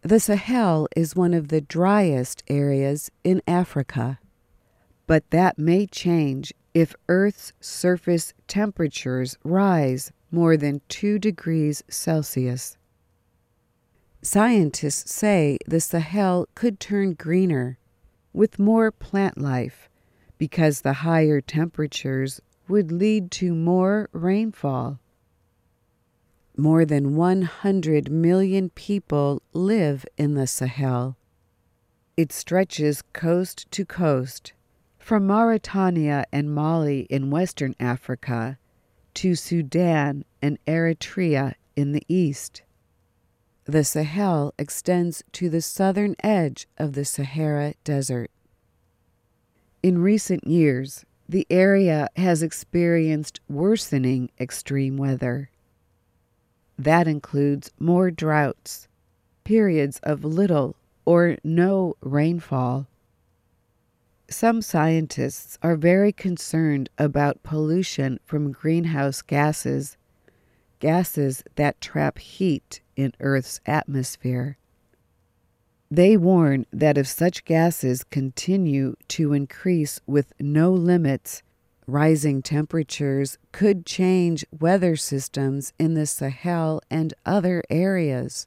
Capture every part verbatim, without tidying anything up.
The Sahel is one of the driest areas in Africa, but that may change if Earth's surface temperatures rise more than two degrees Celsius. Scientists say the Sahel could turn greener, with more plant life, because the higher temperatures would lead to more rainfall. More than one hundred million people live in the Sahel. It stretches coast to coast, from Mauritania and Mali in western Africa to Sudan and Eritrea in the east. The Sahel extends to the southern edge of the Sahara Desert. In recent years, the area has experienced worsening extreme weather. That includes more droughts, periods of little or no rainfall. Some scientists are very concerned about pollution from greenhouse gases, gases that trap heat in Earth's atmosphere. They warn that if such gases continue to increase with no limits, rising temperatures could change weather systems in the Sahel and other areas.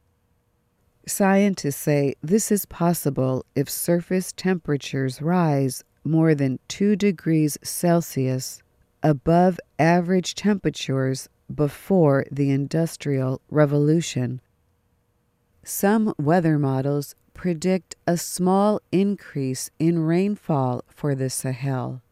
Scientists say this is possible if surface temperatures rise more than two degrees Celsius above average temperatures before the Industrial Revolution. Some weather models predict a small increase in rainfall for the Sahel.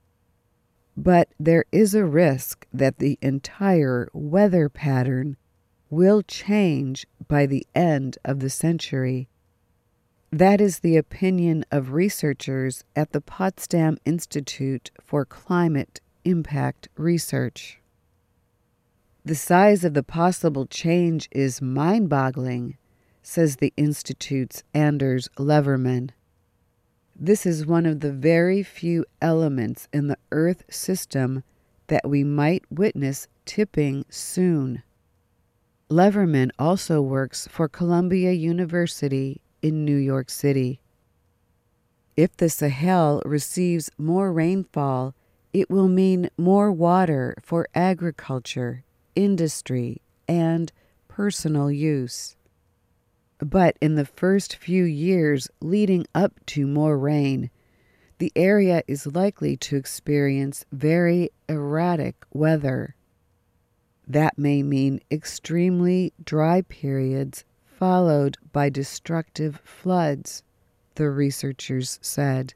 But there is a risk that the entire weather pattern will change by the end of the century. That is the opinion of researchers at the Potsdam Institute for Climate Impact Research. The size of the possible change is mind-boggling, says the Institute's Anders Leverman. This is one of the very few elements in the Earth system that we might witness tipping soon. Leverman also works for Columbia University in New York City. If the Sahel receives more rainfall, it will mean more water for agriculture, industry, and personal use. But in the first few years leading up to more rain, the area is likely to experience very erratic weather. That may mean extremely dry periods followed by destructive floods, the researchers said.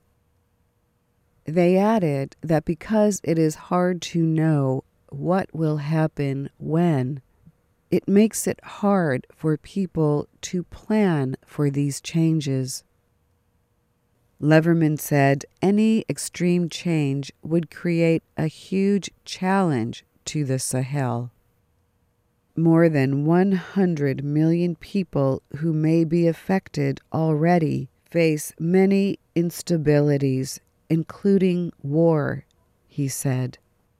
They added that because it is hard to know what will happen when, it makes it hard for people to plan for these changes. Leverman said any extreme change would create a huge challenge to the Sahel. More than one hundred million people who may be affected already face many instabilities, including war, he said.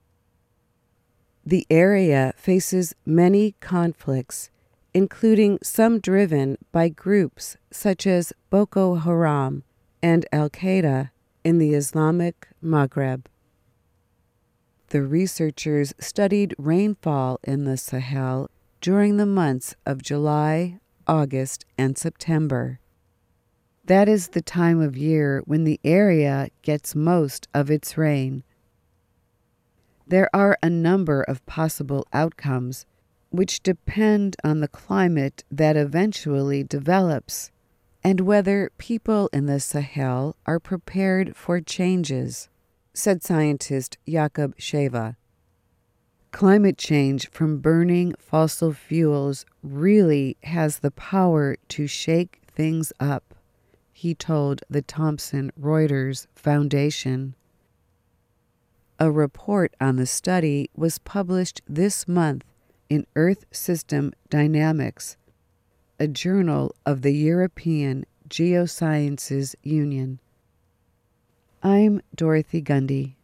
The area faces many conflicts, including some driven by groups such as Boko Haram and Al-Qaeda in the Islamic Maghreb. The researchers studied rainfall in the Sahel during the months of July, August, and September. That is the time of year when the area gets most of its rain. There are a number of possible outcomes which depend on the climate that eventually develops and whether people in the Sahel are prepared for changes, said scientist Jakob Sheva. Climate change from burning fossil fuels really has the power to shake things up, he told the Thomson Reuters Foundation. A report on the study was published this month in Earth System Dynamics, a journal of the European Geosciences Union. I'm Dorothy Gundy.